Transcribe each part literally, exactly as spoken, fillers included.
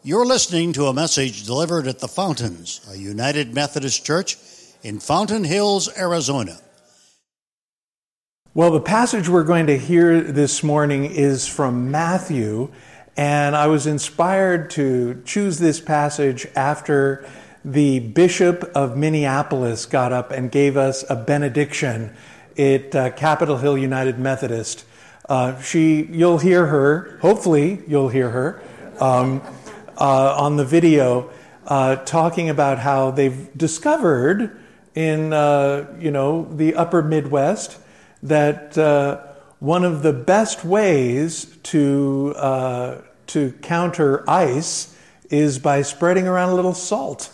You're listening to a message delivered at the Fountains, a United Methodist Church in Fountain Hills, Arizona. Well, the passage we're going to hear this morning is from Matthew, and I was inspired to choose this passage after the Bishop of Minneapolis got up and gave us a benediction at uh, Capitol Hill United Methodist. Uh, she, you'll hear her, hopefully you'll hear her, um, uh, on the video, uh, talking about how they've discovered in, uh, you know, the upper Midwest that uh, one of the best ways to uh, to counter ice is by spreading around a little salt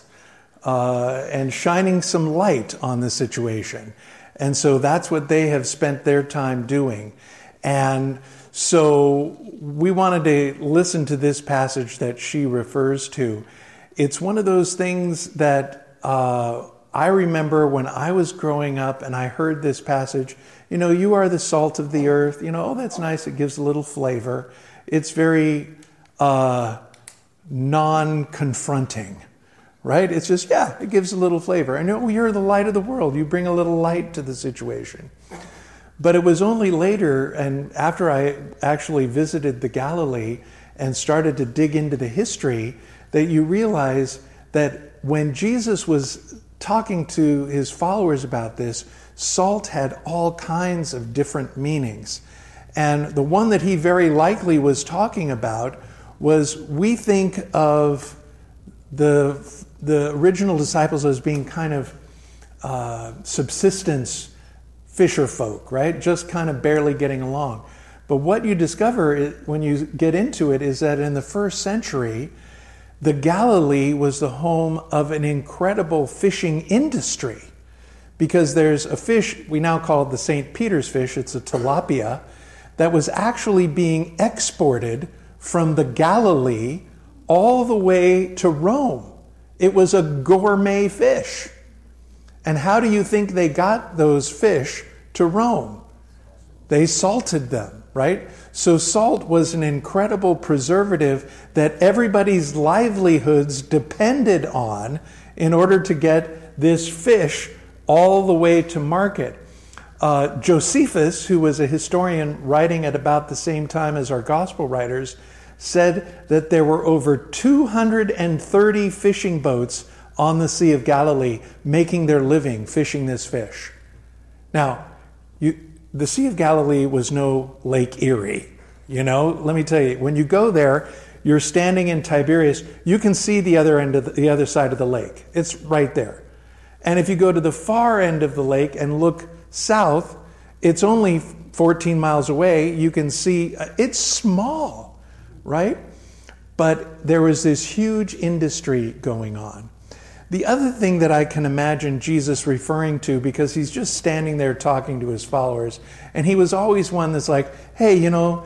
uh, and shining some light on the situation. And so that's what they have spent their time doing. And so we wanted to listen to this passage that she refers to. It's one of those things that uh, I remember when I was growing up and I heard this passage. You know, you are the salt of the earth. You know, oh, that's nice. It gives a little flavor. It's very uh, non-confronting, right? It's just, yeah, it gives a little flavor. And oh, you're the light of the world. You bring a little light to the situation. But it was only later, and after I actually visited the Galilee and started to dig into the history, that you realize that when Jesus was talking to his followers about this, salt had all kinds of different meanings. And the one that he very likely was talking about was, we think of the, the original disciples as being kind of uh, subsistence fisher folk, right? Just kind of barely getting along. But what you discover is, when you get into it, is that in the first century, the Galilee was the home of an incredible fishing industry. Because there's a fish, we now call it the Saint Peter's fish, it's a tilapia, that was actually being exported from the Galilee all the way to Rome. It was a gourmet fish. And how do you think they got those fish to Rome? They salted them, right? So salt was an incredible preservative that everybody's livelihoods depended on in order to get this fish all the way to market. Uh, Josephus, who was a historian writing at about the same time as our gospel writers, said that there were over two hundred thirty fishing boats on the Sea of Galilee making their living fishing this fish. Now, you, the Sea of Galilee was no Lake Erie. You know, let me tell you, when you go there, you're standing in Tiberias, you can see the other end of the, the other side of the lake. It's right there. And if you go to the far end of the lake and look south, it's only fourteen miles away. You can see, it's small, right? But there was this huge industry going on. The other thing that I can imagine Jesus referring to, because he's just standing there talking to his followers, and he was always one that's like, hey, you know,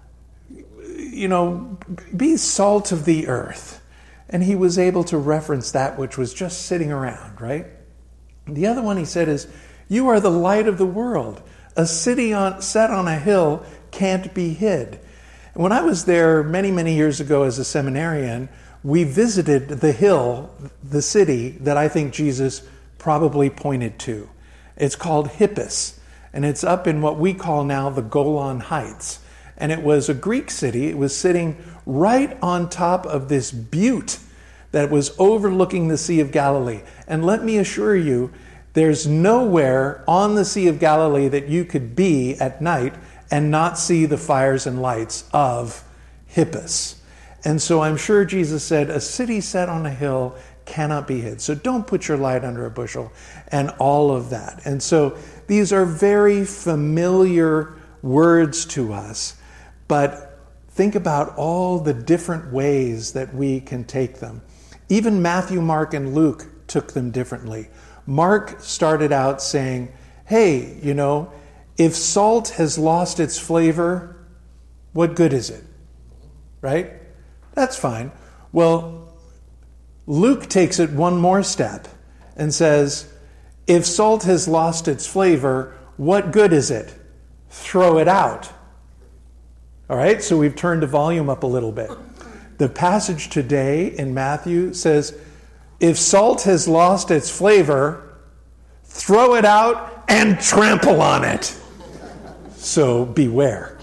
you know, be salt of the earth. And he was able to reference that which was just sitting around, right? The other one he said is, you are the light of the world. A city on, set on a hill can't be hid. When I was there many, many years ago as a seminarian, we visited the hill, the city that I think Jesus probably pointed to. It's called Hippus, and it's up in what we call now the Golan Heights. And it was a Greek city. It was sitting right on top of this butte that was overlooking the Sea of Galilee. And let me assure you, there's nowhere on the Sea of Galilee that you could be at night and not see the fires and lights of Hippus. And so I'm sure Jesus said, a city set on a hill cannot be hid. So don't put your light under a bushel and all of that. And so these are very familiar words to us, but think about all the different ways that we can take them. Even Matthew, Mark, and Luke took them differently. Mark started out saying, hey, you know, if salt has lost its flavor, what good is it? Right? That's fine. Well, Luke takes it one more step and says, if salt has lost its flavor, what good is it? Throw it out. All right, so we've turned the volume up a little bit. The passage today in Matthew says, if salt has lost its flavor, throw it out and trample on it. So beware.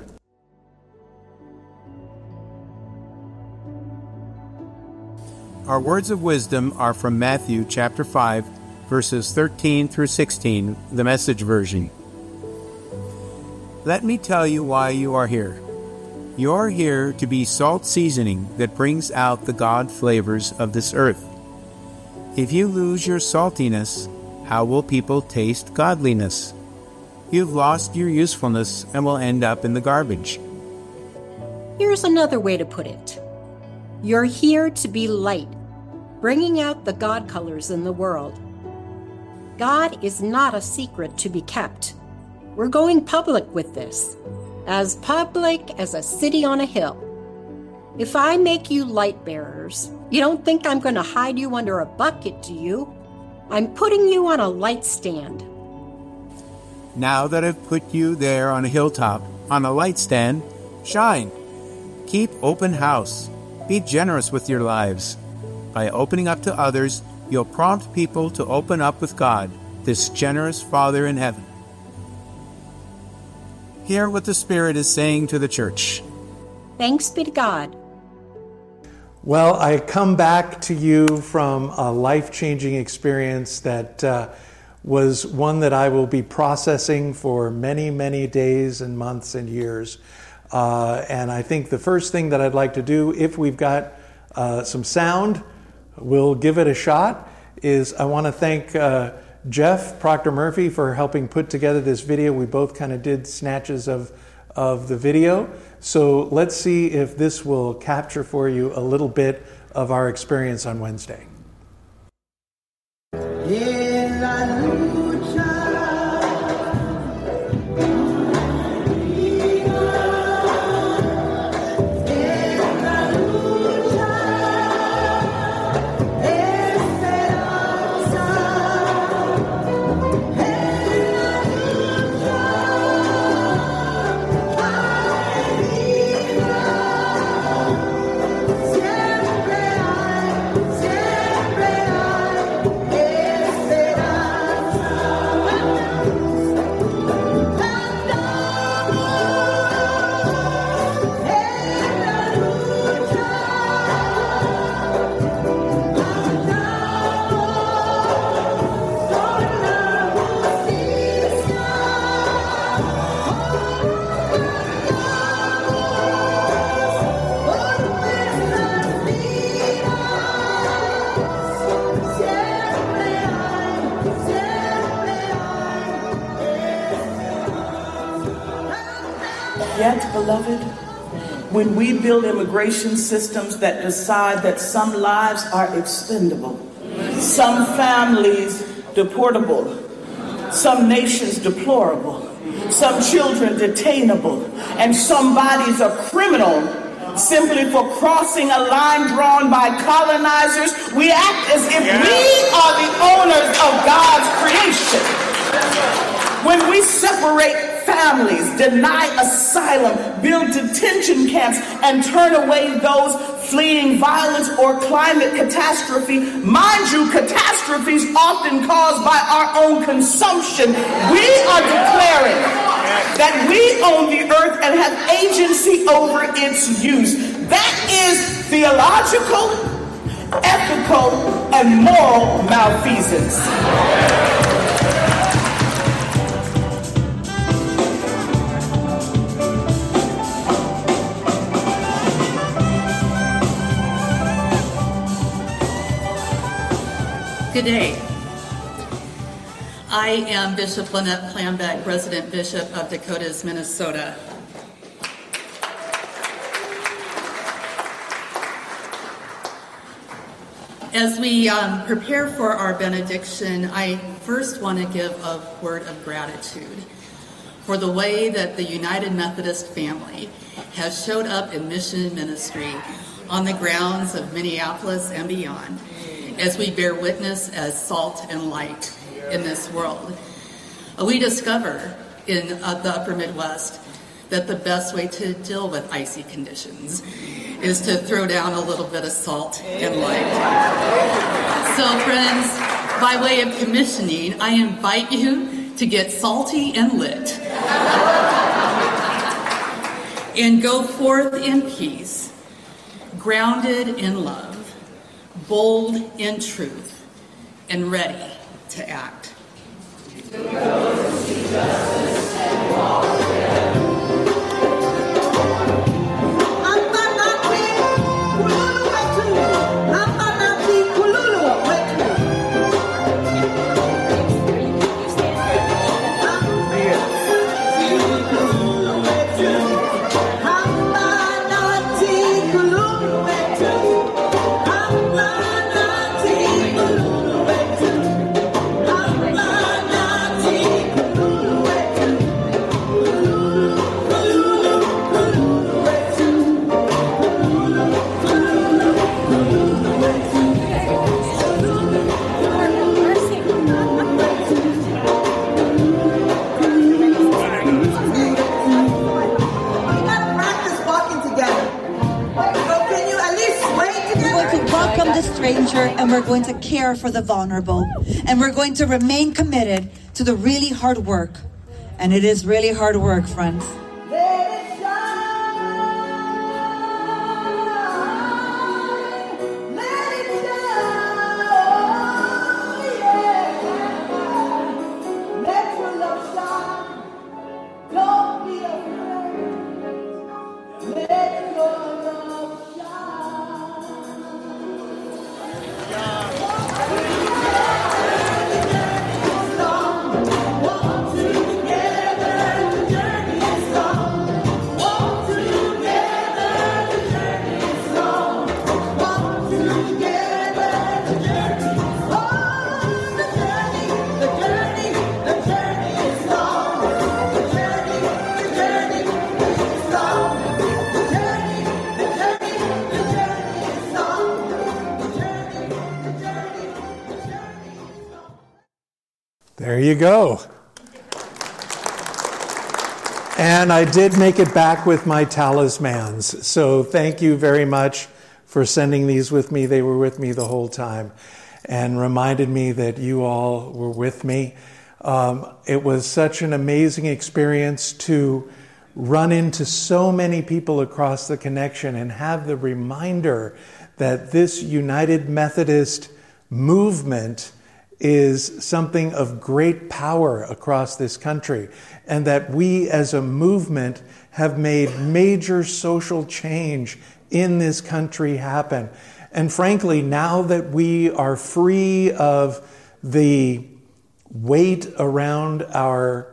Our words of wisdom are from Matthew chapter five, verses thirteen through sixteen, the Message version. Let me tell you why you are here. You are here to be salt seasoning that brings out the God flavors of this earth. If you lose your saltiness, how will people taste godliness? You've lost your usefulness and will end up in the garbage. Here's another way to put it. You're here to be light, bringing out the God colors in the world. God is not a secret to be kept. We're going public with this, as public as a city on a hill. If I make you light bearers, you don't think I'm going to hide you under a bucket, do you? I'm putting you on a light stand. Now that I've put you there on a hilltop, on a light stand, shine. Keep open house. Be generous with your lives. By opening up to others, you'll prompt people to open up with God, this generous Father in heaven. Hear what the Spirit is saying to the church. Thanks be to God. Well, I come back to you from a life-changing experience that uh, was one that I will be processing for many, many days and months and years. Uh, and I think the first thing that I'd like to do, if we've got uh, some sound, we'll give it a shot, is I want to thank uh, Jeff Proctor Murphy for helping put together this video. We both kind of did snatches of, of the video. So let's see if this will capture for you a little bit of our experience on Wednesday. Yet, beloved, when we build immigration systems that decide that some lives are expendable, some families deportable, some nations deplorable, some children detainable, and some bodies are criminal simply for crossing a line drawn by colonizers, we act as if we are the owners of God's creation. When we separate families, deny asylum, build detention camps, and turn away those fleeing violence or climate catastrophe, mind you, catastrophes often caused by our own consumption, we are declaring that we own the earth and have agency over its use. That is theological, ethical, and moral malfeasance. Good day. I am Bishop Lynette Planbeck, Resident Bishop of Dakotas, Minnesota. As we um, prepare for our benediction, I first want to give a word of gratitude for the way that the United Methodist family has showed up in mission ministry on the grounds of Minneapolis and beyond, as we bear witness as salt and light in this world. We discover in uh, the upper Midwest that the best way to deal with icy conditions is to throw down a little bit of salt and light. So friends, by way of commissioning, I invite you to get salty and lit. And go forth in peace, grounded in love, bold in truth, and ready to act. Stranger, and we're going to care for the vulnerable, and we're going to remain committed to the really hard work, and it is really hard work, friends. There you go. And I did make it back with my talismans. So thank you very much for sending these with me. They were with me the whole time and reminded me that you all were with me. Um, it was such an amazing experience to run into so many people across the connection and have the reminder that this United Methodist movement is something of great power across this country, and that we as a movement have made major social change in this country happen. And frankly, now that we are free of the weight around our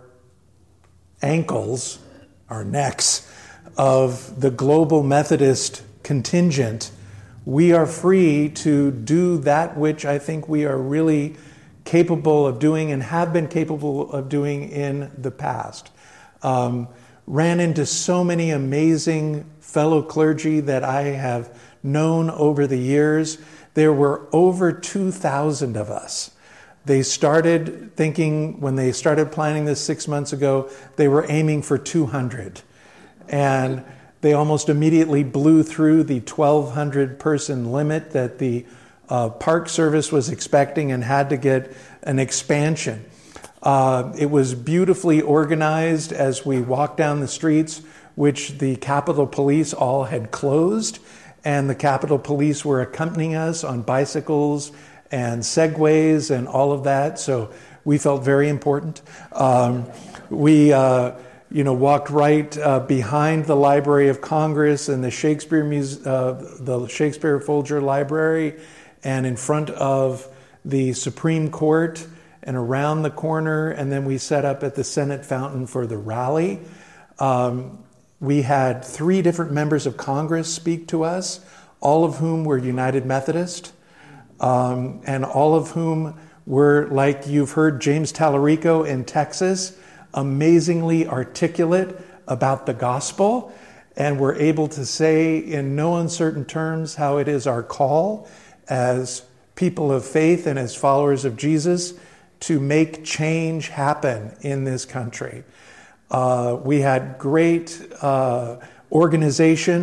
ankles, our necks, of the global Methodist contingent, we are free to do that which I think we are really capable of doing and have been capable of doing in the past. Um, ran into so many amazing fellow clergy that I have known over the years. There were over two thousand of us. They started thinking, when they started planning this six months ago, they were aiming for two hundred. And they almost immediately blew through the twelve hundred person limit that the uh, Park Service was expecting and had to get an expansion. Uh, it was beautifully organized as we walked down the streets, which the Capitol Police all had closed, and the Capitol Police were accompanying us on bicycles and segways and all of that, so we felt very important. Um, we uh, you know, walked right uh, behind the Library of Congress and the Shakespeare Muse- uh, the Shakespeare Folger Library, and in front of the Supreme Court, and around the corner, and then we set up at the Senate Fountain for the rally. Um, we had three different members of Congress speak to us, all of whom were United Methodist, um, and all of whom were, like you've heard James Tallarico in Texas, amazingly articulate about the gospel, and were able to say in no uncertain terms how it is our call as people of faith and as followers of Jesus to make change happen in this country. Uh, we had great uh, organization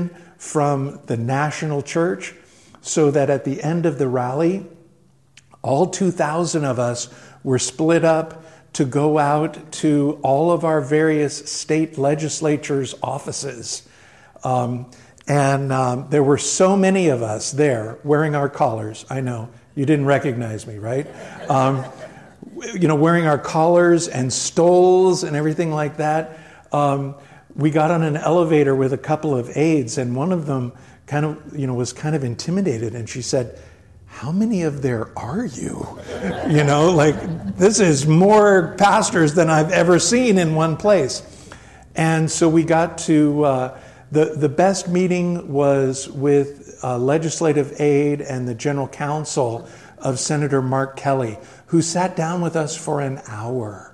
from the national church, so that at the end of the rally, all two thousand of us were split up to go out to all of our various state legislatures' offices. Um, and um, there were so many of us there wearing our collars. I know, you didn't recognize me, right? Um, you know, wearing our collars and stoles and everything like that. Um, we got on an elevator with a couple of aides, and one of them kind of, you know, was kind of intimidated, and she said, "How many of there are you?" You know, like, this is more pastors than I've ever seen in one place. And so we got to, uh, the, the best meeting was with uh, legislative aide and the general counsel of Senator Mark Kelly, who sat down with us for an hour.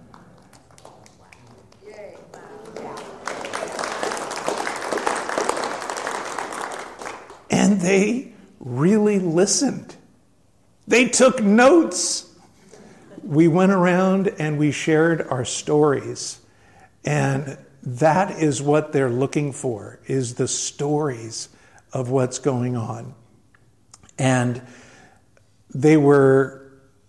And they really listened. They took notes. We went around and we shared our stories. And that is what they're looking for, is the stories of what's going on. And they were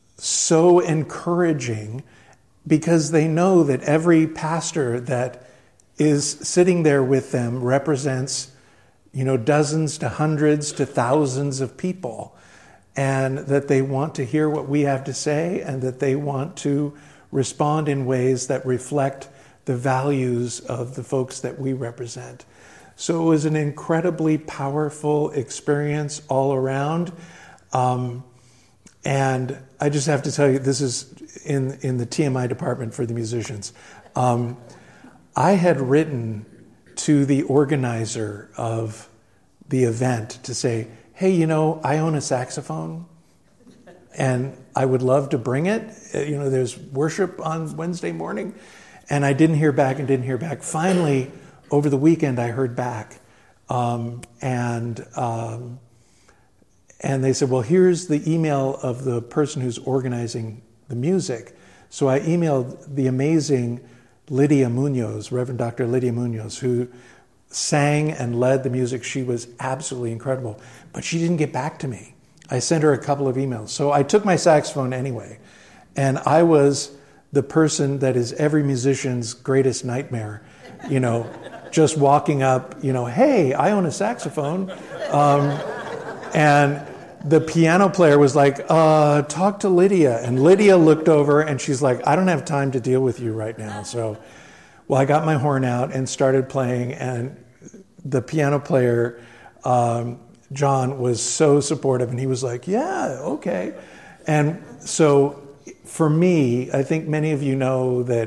so encouraging because they know that every pastor that is sitting there with them represents, you know, dozens to hundreds to thousands of people, and that they want to hear what we have to say, and that they want to respond in ways that reflect the values of the folks that we represent. So it was an incredibly powerful experience all around. Um, and I just have to tell you, this is in, in the T M I department for the musicians. Um, I had written to the organizer of the event to say, "Hey, you know, I own a saxophone and I would love to bring it. You know, there's worship on Wednesday morning." And I didn't hear back and didn't hear back. Finally, over the weekend, I heard back. Um, and um, and they said, "Well, here's the email of the person who's organizing the music." So I emailed the amazing Lydia Munoz, Reverend Doctor Lydia Munoz, who sang and led the music. She was absolutely incredible. But she didn't get back to me. I sent her a couple of emails. So I took my saxophone anyway. And I was the person that is every musician's greatest nightmare, you know, just walking up, you know, "Hey, I own a saxophone." Um, and the piano player was like, uh, "Talk to Lydia." And Lydia looked over and she's like, "I don't have time to deal with you right now." So, well, I got my horn out and started playing, and the piano player, um, John, was so supportive, and he was like, "Yeah, okay." And so for me, I think many of you know that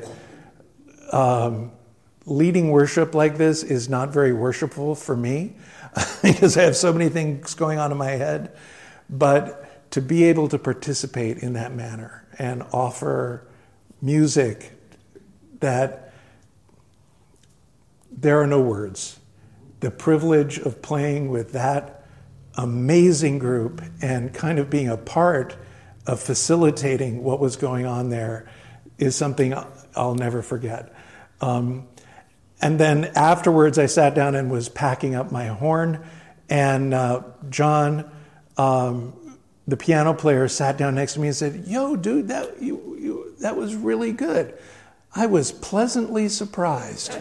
um, leading worship like this is not very worshipful for me because I have so many things going on in my head. But to be able to participate in that manner and offer music that there are no words. The privilege of playing with that amazing group and kind of being a part of facilitating what was going on there is something I'll never forget. Um, and then afterwards, I sat down and was packing up my horn, and uh, John, um, the piano player, sat down next to me and said, "Yo, dude, that you, you that was really good." I was pleasantly surprised.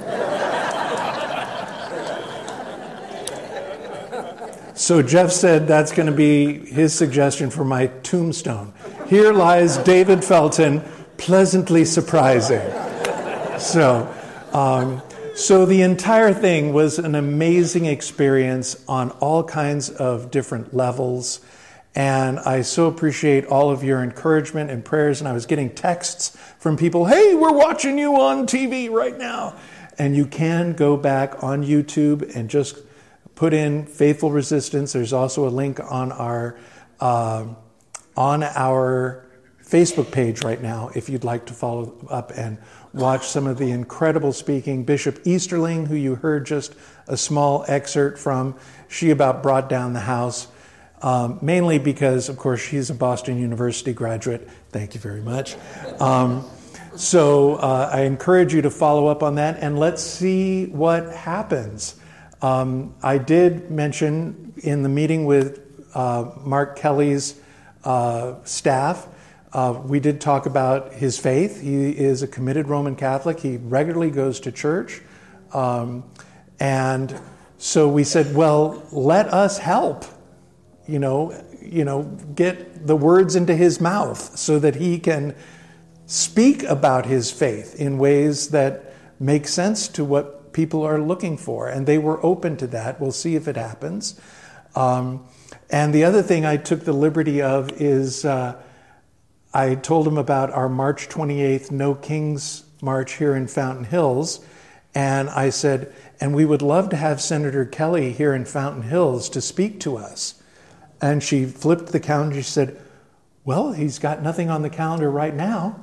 So Jeff said that's going to be his suggestion for my tombstone. "Here lies David Felton, pleasantly surprising." So, um, so the entire thing was an amazing experience on all kinds of different levels. And I so appreciate all of your encouragement and prayers. And I was getting texts from people, "Hey, we're watching you on T V right now." And you can go back on YouTube and just put in Faithful Resistance. There's also a link on our uh, on our Facebook page right now if you'd like to follow up and watch some of the incredible speaking. Bishop Easterling, who you heard just a small excerpt from, she about brought down the house, um, mainly because, of course, she's a Boston University graduate. Thank you very much. Um, so uh, I encourage you to follow up on that, and let's see what happens. Um, I did mention in the meeting with uh, Mark Kelly's uh, staff, uh, we did talk about his faith. He is a committed Roman Catholic. He regularly goes to church. Um, and so we said, well, let us help, you know, you know, get the words into his mouth so that he can speak about his faith in ways that make sense to what people are looking for. And they were open to that. We'll see if it happens. Um, and the other thing I took the liberty of is uh, I told him about our March twenty-eighth No Kings March here in Fountain Hills. And I said, and we would love to have Senator Kelly here in Fountain Hills to speak to us. And she flipped the calendar. She said, well, he's got nothing on the calendar right now.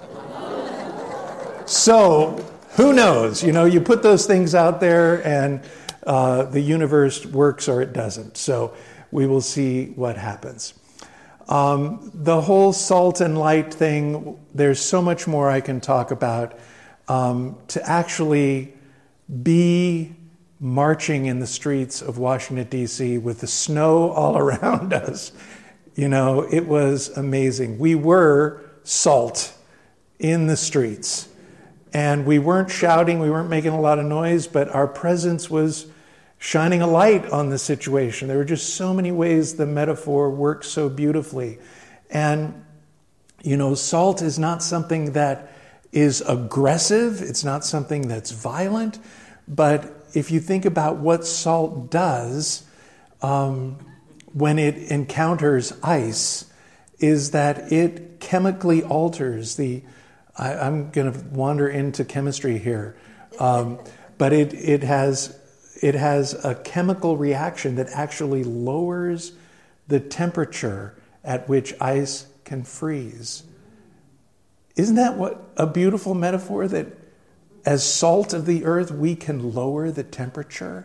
So who knows? You know, you put those things out there and uh, the universe works or it doesn't. So we will see what happens. Um, the whole salt and light thing, there's so much more I can talk about. Um, to actually be marching in the streets of Washington, D C with the snow all around us, you know, it was amazing. We were salt in the streets. And we weren't shouting, we weren't making a lot of noise, but our presence was shining a light on the situation. There were just so many ways the metaphor works so beautifully. And, you know, salt is not something that is aggressive. It's not something that's violent. But if you think about what salt does um, when it encounters ice, is that it chemically alters the I, I'm going to wander into chemistry here, um, but it it has it has a chemical reaction that actually lowers the temperature at which ice can freeze. Isn't that what a beautiful metaphor, that as salt of the earth we can lower the temperature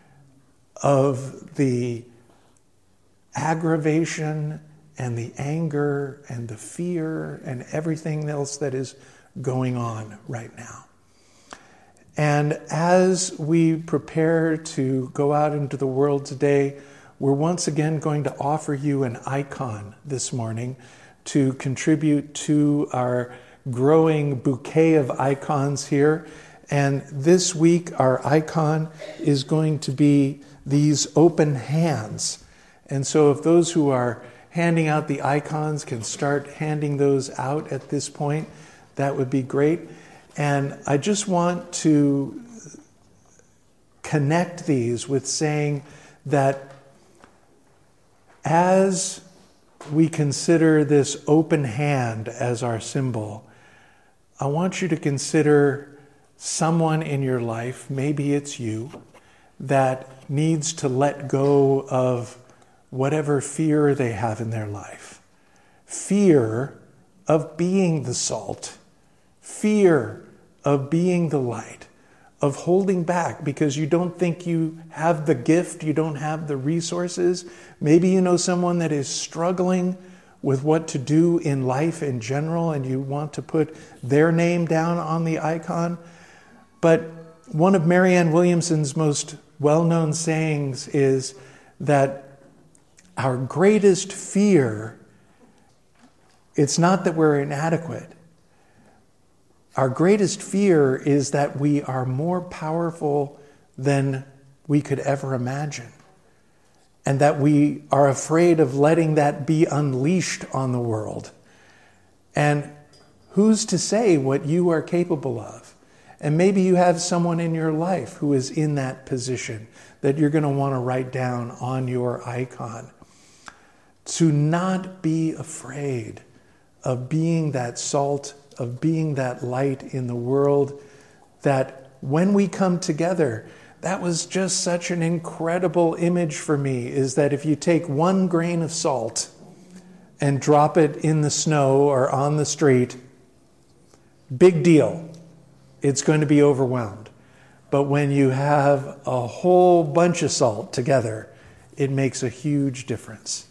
of the aggravation and the anger and the fear and everything else that is going on right now. And as we prepare to go out into the world today, we're once again going to offer you an icon this morning to contribute to our growing bouquet of icons here. And this week, our icon is going to be these open hands. And so if those who are handing out the icons can start handing those out at this point, that would be great. And I just want to connect these with saying that as we consider this open hand as our symbol, I want you to consider someone in your life, maybe it's you, that needs to let go of whatever fear they have in their life. Fear of being the salt. Fear of being the light. Of holding back because you don't think you have the gift, you don't have the resources. Maybe you know someone that is struggling with what to do in life in general and you want to put their name down on the icon. But one of Marianne Williamson's most well-known sayings is that our greatest fear, it's not that we're inadequate. Our greatest fear is that we are more powerful than we could ever imagine. And that we are afraid of letting that be unleashed on the world. And who's to say what you are capable of? And maybe you have someone in your life who is in that position that you're going to want to write down on your icon. To not be afraid of being that salt, of being that light in the world, that when we come together, that was just such an incredible image for me, is that if you take one grain of salt and drop it in the snow or on the street, big deal. It's going to be overwhelmed. But when you have a whole bunch of salt together, it makes a huge difference.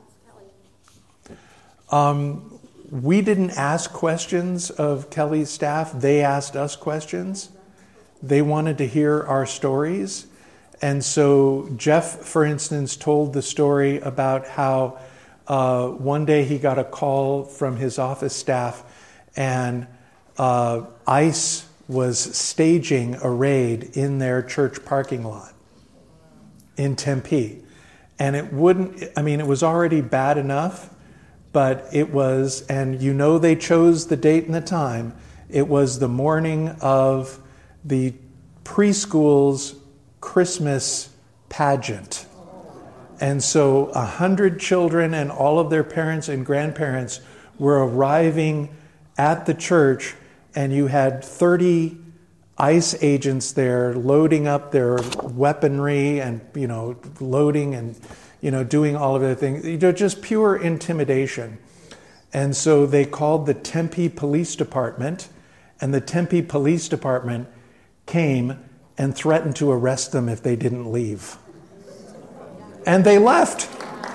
Um, we didn't ask questions of Kelly's staff. They asked us questions. They wanted to hear our stories. And so Jeff, for instance, told the story about how uh, one day he got a call from his office staff, and uh, ICE was staging a raid in their church parking lot in Tempe. And it wouldn't, I mean, it was already bad enough, but it was, and you know they chose the date and the time, it was the morning of the preschool's Christmas pageant. And so a hundred children and all of their parents and grandparents were arriving at the church, and you had thirty ICE agents there loading up their weaponry and, you know, loading and, you know, doing all of their things. You know, just pure intimidation. And so they called the Tempe Police Department, and the Tempe Police Department came and threatened to arrest them if they didn't leave. And they left.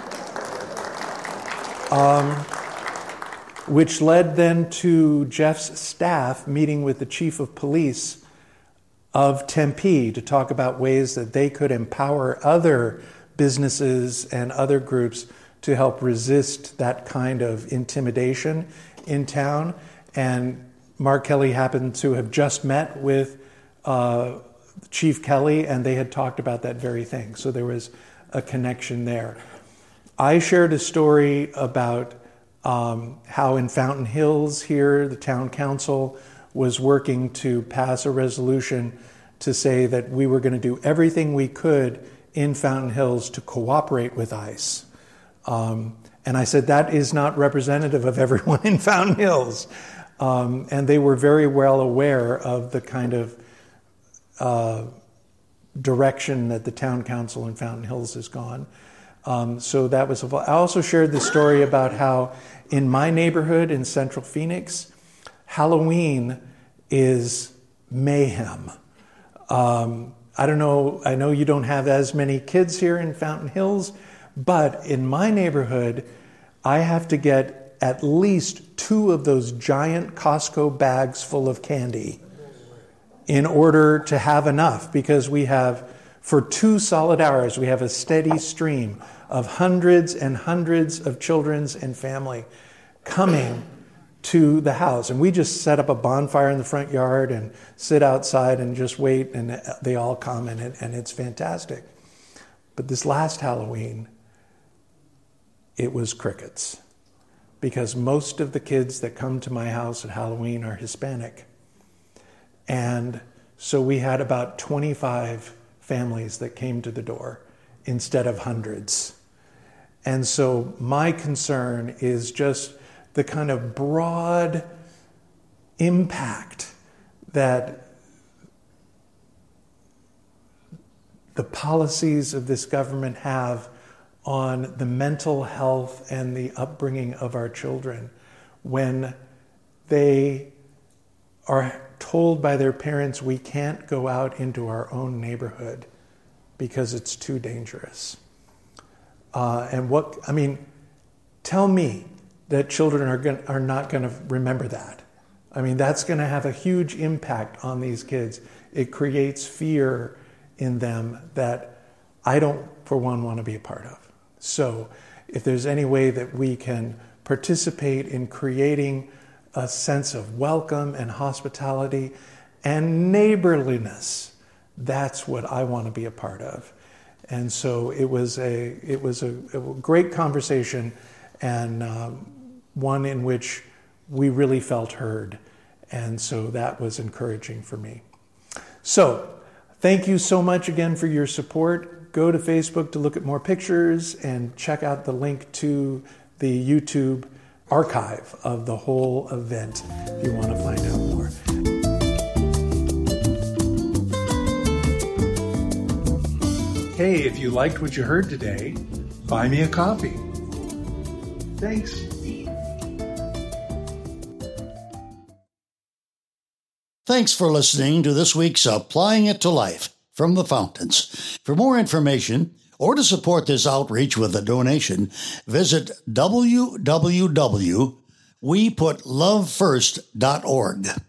Um, which led then to Jeff's staff meeting with the chief of police of Tempe to talk about ways that they could empower other businesses and other groups to help resist that kind of intimidation in town. And Mark Kelly happened to have just met with uh, Chief Kelly, and they had talked about that very thing. So there was a connection there. I shared a story about um, how in Fountain Hills here, the town council was working to pass a resolution to say that we were going to do everything we could in Fountain Hills to cooperate with ICE. Um, and I said, that is not representative of everyone in Fountain Hills. Um, and they were very well aware of the kind of uh, direction that the town council in Fountain Hills has gone. Um, so that was, I also shared the story about how in my neighborhood in Central Phoenix, Halloween is mayhem. Um, I don't know, I know you don't have as many kids here in Fountain Hills, but in my neighborhood, I have to get at least two of those giant Costco bags full of candy in order to have enough, because we have, for two solid hours, we have a steady stream of hundreds and hundreds of children and family coming to the house. And we just set up a bonfire in the front yard and sit outside and just wait, and they all come, and, it, and it's fantastic. But this last Halloween, it was crickets, because most of the kids that come to my house at Halloween are Hispanic. And so we had about twenty-five families that came to the door instead of hundreds. And so my concern is just the kind of broad impact that the policies of this government have on the mental health and the upbringing of our children when they are told by their parents, we can't go out into our own neighborhood because it's too dangerous. Uh, and what, I mean, tell me that children are going, are not going to remember that. I mean, that's going to have a huge impact on these kids. It creates fear in them that I don't, for one, want to be a part of. So if there's any way that we can participate in creating a sense of welcome and hospitality and neighborliness, that's what I want to be a part of. And so it was a it was a, a great conversation, and um, one in which we really felt heard. And so that was encouraging for me. So thank you so much again for your support. Go to Facebook to look at more pictures and check out the link to the YouTube archive of the whole event if you want to find out more. Hey, if you liked what you heard today, buy me a coffee. Thanks. Thanks for listening to this week's Applying It to Life from the Fountains. For more information or to support this outreach with a donation, visit w w w dot we put love first dot org.